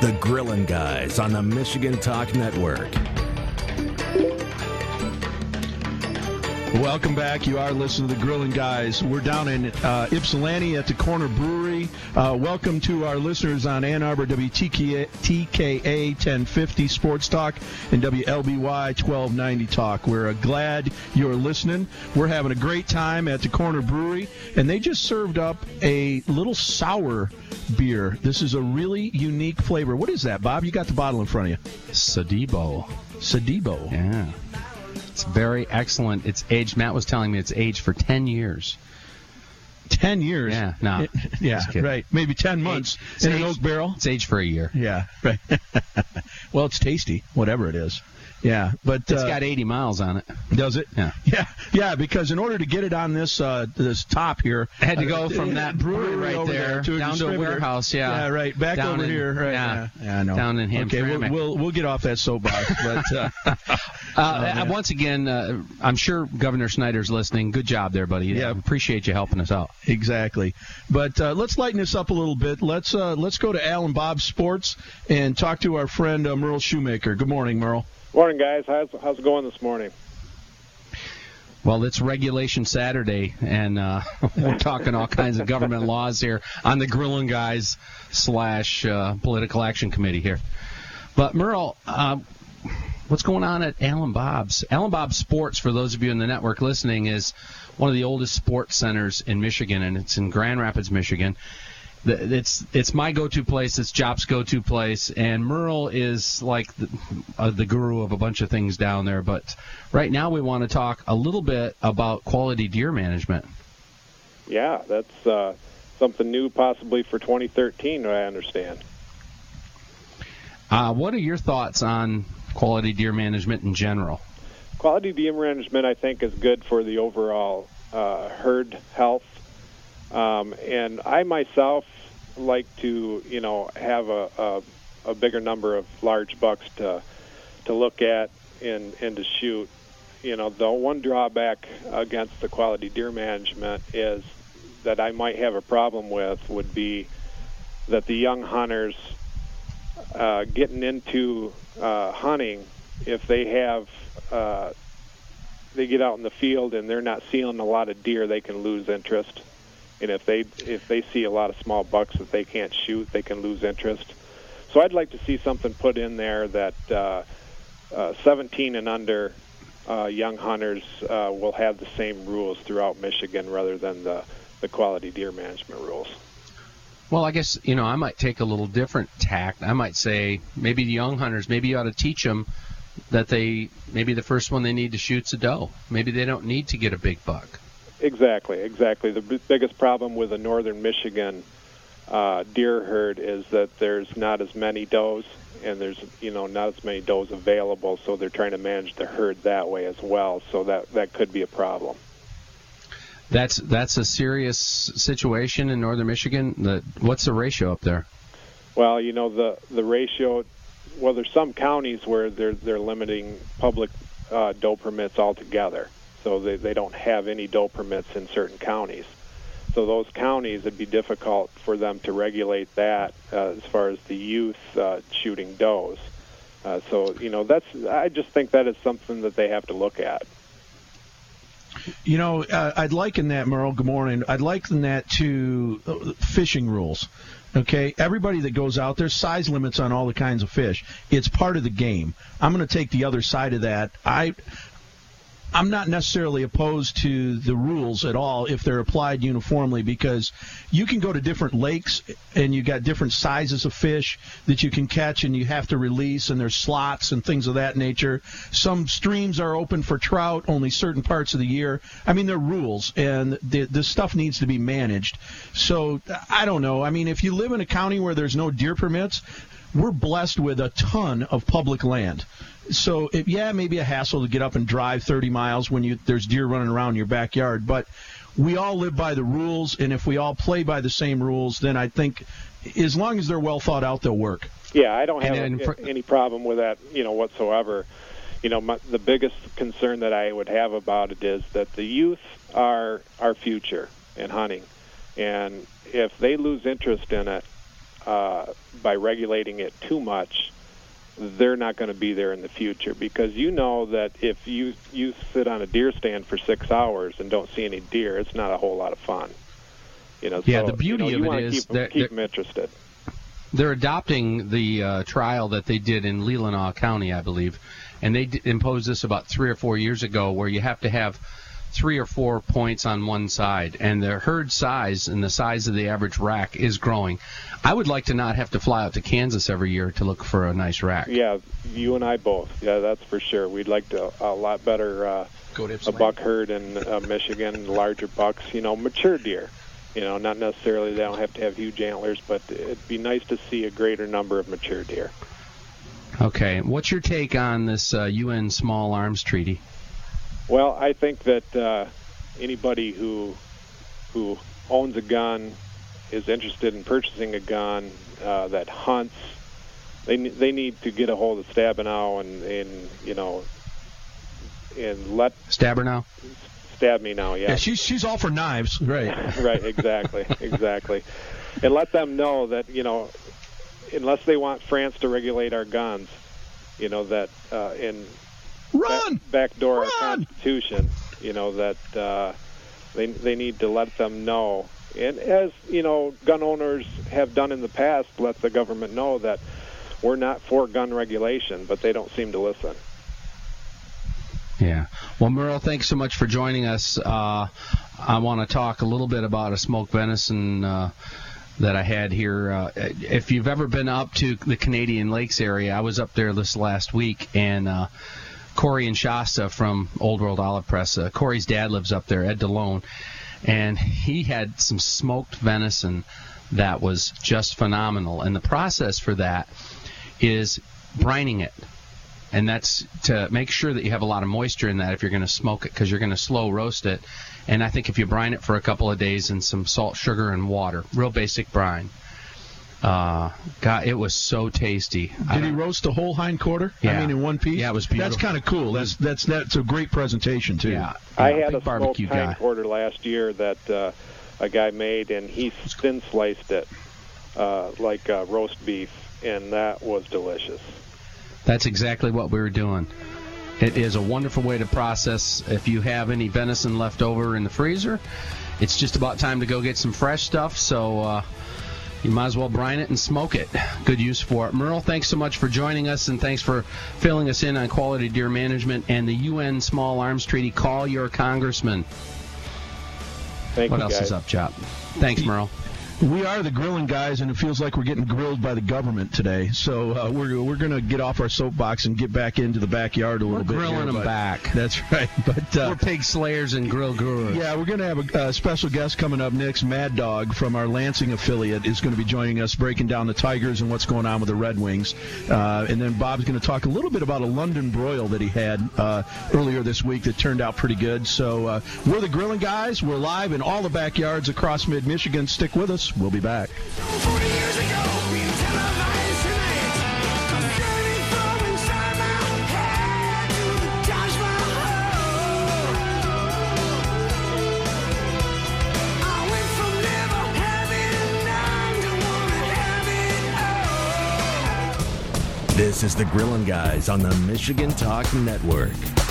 The Grillin' Guys on the Michigan Talk Network. Welcome back. You are listening to the Grillin' Guys. We're down in Ypsilanti at the Corner Brewery. Welcome to our listeners on Ann Arbor WTKA 1050 Sports Talk and WLBY 1290 Talk. We're glad you're listening. We're having a great time at the Corner Brewery, and they just served up a little sour beer. This is a really unique flavor. What is that, Bob? You got the bottle in front of you. Sadibo. Sadibo. Yeah. It's very excellent. It's aged. Matt was telling me it's aged for 10 years. 10 years? Yeah, no. Yeah, right. Maybe 10 months in an oak barrel. It's aged for a year. Yeah, right. Well, it's tasty, whatever it is. Yeah, but it's got 80 miles on it. Does it? Yeah. Yeah. Because in order to get it on this top here, I had to go from that brewery right there down to a warehouse. Yeah, right. Back down over here. Right. Yeah, I know. Down in Hamtramck. Okay, we'll get off that soapbox. But once again, I'm sure Governor Snyder's listening. Good job there, buddy. Yeah, appreciate you helping us out. Exactly. But let's lighten this up a little bit. Let's go to Al and Bob Sports and talk to our friend Merle Shoemaker. Good morning, Merle. Morning, guys. How's it going this morning? Well, it's Regulation Saturday, and we're talking all kinds of government laws here on the Grillin' Guys / Political Action Committee here. But, Merle, what's going on at Al and Bob's? Al and Bob's Sports, for those of you in the network listening, is one of the oldest sports centers in Michigan, and it's in Grand Rapids, Michigan. It's my go-to place. It's Jop's go-to place, and Merle is like the guru of a bunch of things down there. But right now we want to talk a little bit about quality deer management. Yeah, that's something new possibly for 2013, I understand. What are your thoughts on quality deer management in general? Quality deer management, I think, is good for the overall herd health. And I myself like to, have a bigger number of large bucks to look at and to shoot. The one drawback against the quality deer management is that I might have a problem with would be that the young hunters getting into hunting, if they have they get out in the field and they're not seeing a lot of deer, they can lose interest. And if they see a lot of small bucks that they can't shoot, they can lose interest. So I'd like to see something put in there that 17 and under young hunters will have the same rules throughout Michigan rather than the quality deer management rules. Well, I guess, I might take a little different tack. I might say maybe the young hunters, maybe you ought to teach them that maybe the first one they need to shoot's a doe. Maybe they don't need to get a big buck. Exactly. The biggest problem with the northern Michigan deer herd is that there's not as many does, and there's not as many does available, so they're trying to manage the herd that way as well. So that could be a problem. That's a serious situation in northern Michigan. What's the ratio up there? Well, the ratio. Well, there's some counties where they're limiting public doe permits altogether. So they don't have any doe permits in certain counties. So those counties, it'd be difficult for them to regulate that as far as the youth shooting does. I just think that is something that they have to look at. I'd liken that, Merle, good morning. I'd liken that to fishing rules. Okay, everybody that goes out, there's size limits on all the kinds of fish. It's part of the game. I'm going to take the other side of that. I'm not necessarily opposed to the rules at all if they're applied uniformly, because you can go to different lakes and you got different sizes of fish that you can catch and you have to release, and there's slots and things of that nature. Some streams are open for trout only certain parts of the year. I mean, there are rules, and this stuff needs to be managed. So I don't know. I mean, if you live in a county where there's no deer permits, we're blessed with a ton of public land. So, maybe a hassle to get up and drive 30 miles when there's deer running around your backyard. But we all live by the rules, and if we all play by the same rules, then I think as long as they're well thought out, they'll work. Yeah, I don't have any problem with that, whatsoever. The biggest concern that I would have about it is that the youth are our future in hunting. And if they lose interest in it, by regulating it too much, they're not going to be there in the future, because you know that if you sit on a deer stand for 6 hours and don't see any deer, it's not a whole lot of fun. Yeah, so, the beauty of it is that keep them interested. They're adopting the trial that they did in Leelanau County, I believe, and they imposed this about 3 or 4 years ago, where you have to have 3 or 4 points on one side, and the herd size and the size of the average rack is growing. I would like to not have to fly out to Kansas every year to look for a nice rack. Yeah, you and I both. Yeah, that's for sure. We'd like a lot better a buck herd in Michigan, larger bucks, mature deer. Not necessarily they don't have to have huge antlers, but it'd be nice to see a greater number of mature deer. Okay, what's your take on this UN Small Arms Treaty? Well, I think that anybody who owns a gun, is interested in purchasing a gun, that hunts, they need to get a hold of Stabenow and let Stabenow. Stab me now, yeah. Yeah, she's all for knives, right? Right, exactly, and let them know that unless they want France to regulate our guns, that in backdoor our Constitution, that they need to let them know, and as gun owners have done in the past, let the government know that we're not for gun regulation, but they don't seem to listen. Yeah. Well, Merle, thanks so much for joining us. I want to talk a little bit about a smoked venison that I had here. If you've ever been up to the Canadian Lakes area, I was up there this last week, and Corey and Shasta from Old World Olive Press, Corey's dad lives up there, Ed DeLone, and he had some smoked venison that was just phenomenal. And the process for that is brining it. And that's to make sure that you have a lot of moisture in that if you're going to smoke it, because you're going to slow roast it. And I think if you brine it for a couple of days in some salt, sugar, and water, real basic brine, God, it was so tasty. Did he roast the whole hind quarter? Yeah. I mean, in one piece? Yeah, it was beautiful. That's kind of cool. That's a great presentation, too. Yeah. I had a smoked hind quarter last year that a guy made, and he thin sliced it like roast beef, and that was delicious. That's exactly what we were doing. It is a wonderful way to process. If you have any venison left over in the freezer, it's just about time to go get some fresh stuff, so you might as well brine it and smoke it. Good use for it. Merle, thanks so much for joining us, and thanks for filling us in on quality deer management and the UN Small Arms Treaty. Call your congressman. Thank you, What else guys. is up, Chop? Thanks, Merle. We are the grilling guys, and it feels like we're getting grilled by the government today. So we're going to get off our soapbox and get back into the backyard a little bit. We're grilling them back. That's right. But we're pig slayers and grill gurus. Yeah, we're going to have a special guest coming up next. Mad Dog from our Lansing affiliate is going to be joining us, breaking down the Tigers and what's going on with the Red Wings. And then Bob's going to talk a little bit about a London broil that he had earlier this week that turned out pretty good. So we're the grilling guys. We're live in all the backyards across mid-Michigan. Stick with us. We'll be back. 40 years ago, we televised tonight. I'm burning from inside my head to the Taj Mahal. I went from never having none to wanna have it all. This is the Grillin' Guys on the Michigan Talk Network.